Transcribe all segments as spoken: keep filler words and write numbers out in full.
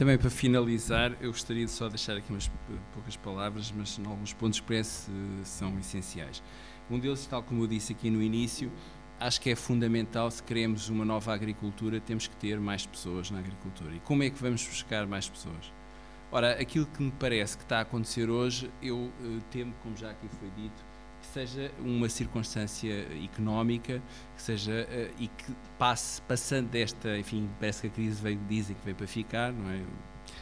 também para finalizar, eu gostaria de só deixar aqui umas poucas palavras, mas alguns pontos que parece são essenciais. Um deles, tal como eu disse aqui no início, acho que é fundamental, se queremos uma nova agricultura, temos que ter mais pessoas na agricultura. E como é que vamos buscar mais pessoas? Ora, aquilo que me parece que está a acontecer hoje, eu uh, temo, como já aqui foi dito, que seja uma circunstância económica, que seja, uh, e que passe, passando desta, enfim, parece que a crise veio, dizem que veio para ficar, não é?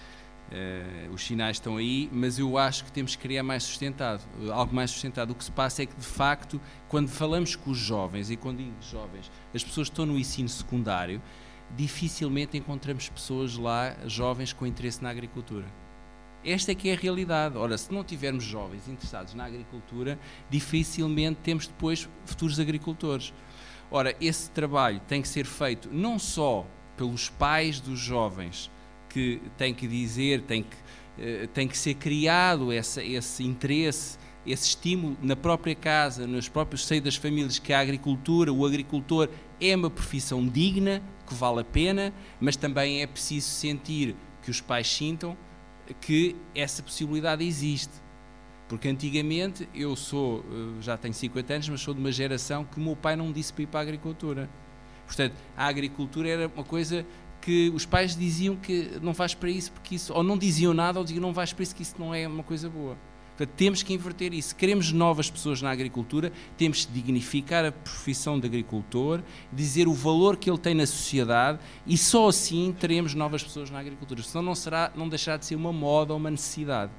Uh, os sinais estão aí, mas eu acho que temos que criar mais sustentado, algo mais sustentado. O que se passa é que, de facto, quando falamos com os jovens, e quando digo jovens, as pessoas que estão no ensino secundário, dificilmente encontramos pessoas lá, jovens, com interesse na agricultura. Esta é que é a realidade. Ora, se não tivermos jovens interessados na agricultura, dificilmente temos depois futuros agricultores. Ora, esse trabalho tem que ser feito não só pelos pais dos jovens, que têm que dizer, tem que, uh, tem que ser criado essa, esse interesse, esse estímulo na própria casa, nos próprios seios das famílias, que a agricultura, o agricultor é uma profissão digna, que vale a pena, mas também é preciso sentir, que os pais sintam, que essa possibilidade existe. Porque antigamente, eu sou, já tenho cinquenta anos, mas sou de uma geração que o meu pai não me disse para ir para a agricultura. Portanto, a agricultura era uma coisa que os pais diziam que não vais para isso, porque isso, ou não diziam nada, ou diziam não vais para isso, que isso não é uma coisa boa. Portanto, temos que inverter isso. Se queremos novas pessoas na agricultura, temos que dignificar a profissão de agricultor, dizer o valor que ele tem na sociedade, e só assim teremos novas pessoas na agricultura. Senão não, será, não deixará de ser uma moda ou uma necessidade.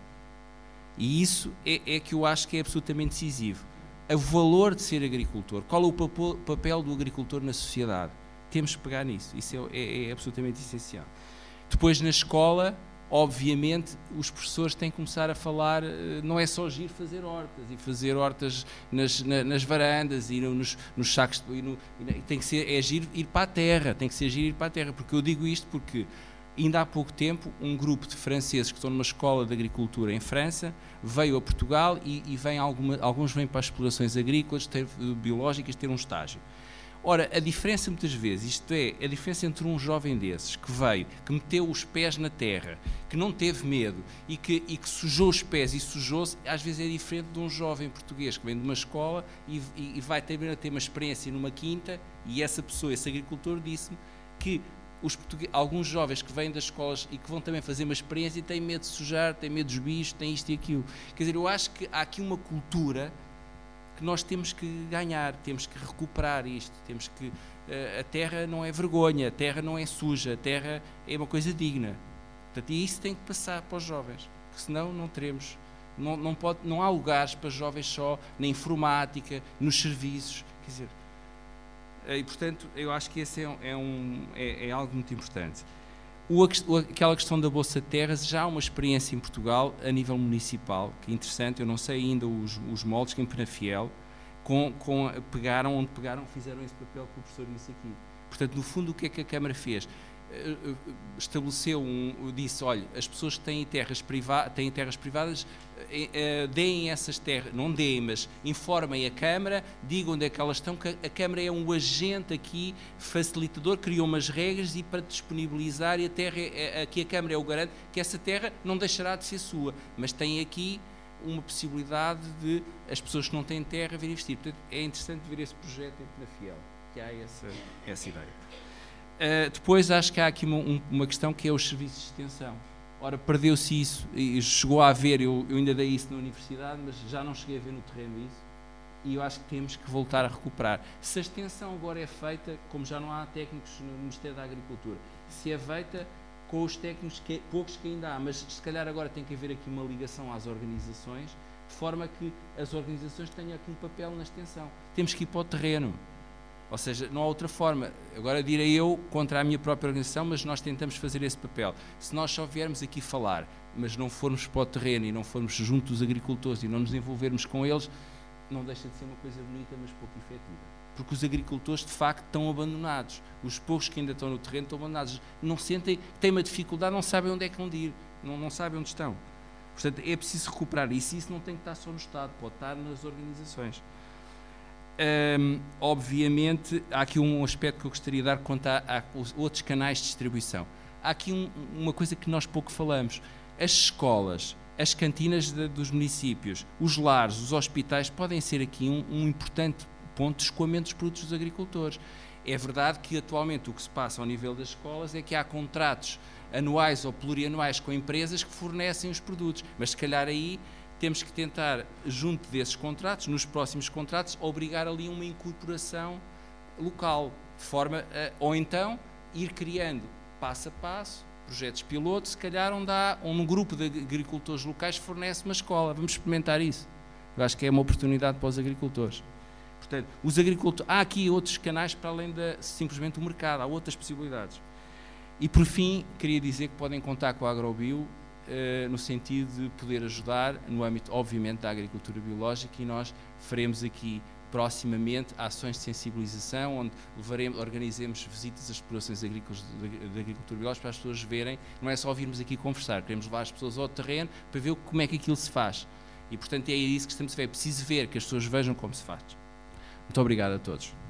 E isso é, é que eu acho que é absolutamente decisivo. O valor de ser agricultor. Qual é o papel do agricultor na sociedade? Temos que pegar nisso. Isso é, é, é absolutamente essencial. Depois, na escola, obviamente, os professores têm que começar a falar, não é só ir fazer hortas, e fazer hortas nas, na, nas varandas, e nos, nos sacos, e no, e tem que ser, é giro ir para a terra, tem que ser giro ir para a terra, porque eu digo isto porque ainda há pouco tempo um grupo de franceses que estão numa escola de agricultura em França veio a Portugal e, e vem alguma, alguns vêm para as explorações agrícolas, ter, biológicas, ter um estágio. Ora, a diferença muitas vezes, isto é, a diferença entre um jovem desses que veio, que meteu os pés na terra, que não teve medo e que, e que sujou os pés e sujou-se, às vezes é diferente de um jovem português que vem de uma escola e, e, e vai ter, ter uma experiência numa quinta, e essa pessoa, esse agricultor, disse-me que os alguns jovens que vêm das escolas e que vão também fazer uma experiência têm medo de sujar, têm medo dos bichos, têm isto e aquilo. Quer dizer, eu acho que há aqui uma cultura que nós temos que ganhar, temos que recuperar isto, temos que, uh, a terra não é vergonha, a terra não é suja, a terra é uma coisa digna. Portanto, e isso tem que passar para os jovens, porque senão não teremos, não, não, pode, não há lugares para jovens só na informática, nos serviços, quer dizer, e portanto eu acho que esse é, é, um, é, é algo muito importante. O, aquela questão da Bolsa de Terras, já há uma experiência em Portugal, a nível municipal, que é interessante, eu não sei ainda os, os moldes que em Penafiel, com, com, pegaram, onde pegaram, fizeram esse papel que o professor disse aqui. Portanto, no fundo, o que é que a Câmara fez? Estabeleceu, um, disse, olha, as pessoas que têm terras, priva têm terras privadas, eh, deem essas terras, não deem, mas informem a Câmara, digam onde é que elas estão, que a Câmara é um agente aqui, facilitador, criou umas regras e para disponibilizar, e a terra, é, aqui a Câmara é o garante, que essa terra não deixará de ser sua, mas tem aqui uma possibilidade de as pessoas que não têm terra virem investir. Portanto, é interessante ver esse projeto em Penafiel, que há essa, essa ideia. Uh, depois acho que há aqui uma, um, uma questão que é os serviços de extensão. Ora, perdeu-se isso, e chegou a haver, eu, eu ainda dei isso na universidade, mas já não cheguei a ver no terreno isso, e eu acho que temos que voltar a recuperar. Se a extensão agora é feita, como já não há técnicos no Ministério da Agricultura, se é feita com os técnicos, que, poucos que ainda há, mas se calhar agora tem que haver aqui uma ligação às organizações, de forma que as organizações tenham aqui um papel na extensão. Temos que ir para o terreno. Ou seja, não há outra forma. Agora direi eu contra a minha própria organização, mas nós tentamos fazer esse papel. Se nós só viermos aqui falar, mas não formos para o terreno e não formos junto dos agricultores e não nos envolvermos com eles, não deixa de ser uma coisa bonita, mas pouco efetiva. Porque os agricultores, de facto, estão abandonados. Os poucos que ainda estão no terreno estão abandonados. Não sentem, têm uma dificuldade, não sabem onde é que vão ir, não, não sabem onde estão. Portanto, é preciso recuperar isso, e isso não tem que estar só no Estado, pode estar nas organizações. Um, obviamente, há aqui um aspecto que eu gostaria de dar quanto a, a os outros canais de distribuição. há aqui um, uma coisa que nós pouco falamos. As escolas, as cantinas de, dos municípios, os lares, os hospitais podem ser aqui um, um importante ponto de escoamento dos produtos dos agricultores. É verdade que atualmente o que se passa ao nível das escolas é que há contratos anuais ou plurianuais com empresas que fornecem os produtos, mas se calhar aí temos que tentar, junto desses contratos, nos próximos contratos, obrigar ali uma incorporação local, de forma a, ou então ir criando passo a passo projetos piloto, se calhar onde há um grupo de agricultores locais que fornece uma escola. Vamos experimentar isso. Eu acho que é uma oportunidade para os agricultores. Portanto, os agricultores, há aqui outros canais para além de simplesmente o mercado, há outras possibilidades. E por fim, queria dizer que podem contar com a Agrobio eh, no sentido de poder ajudar no âmbito, obviamente, da agricultura biológica, e nós faremos aqui proximamente ações de sensibilização, onde levaremos, organizemos visitas às explorações agrícolas de, de agricultura biológica para as pessoas verem. Não é só virmos aqui conversar, queremos levar as pessoas ao terreno para ver como é que aquilo se faz. E, portanto, é isso que estamos a ver. É preciso ver, que as pessoas vejam como se faz. Muito obrigado a todos.